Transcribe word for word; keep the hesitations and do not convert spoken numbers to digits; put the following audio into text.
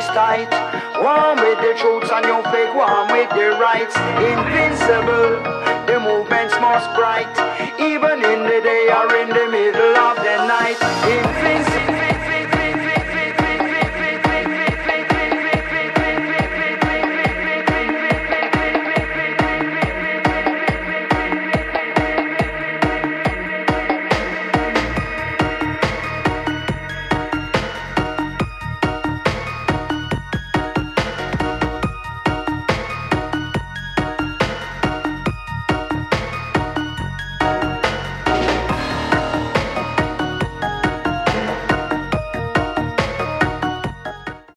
is tight. One with the truths and you fake one with the rights. Invincible, the movement's most bright. Even in the day or in the midst.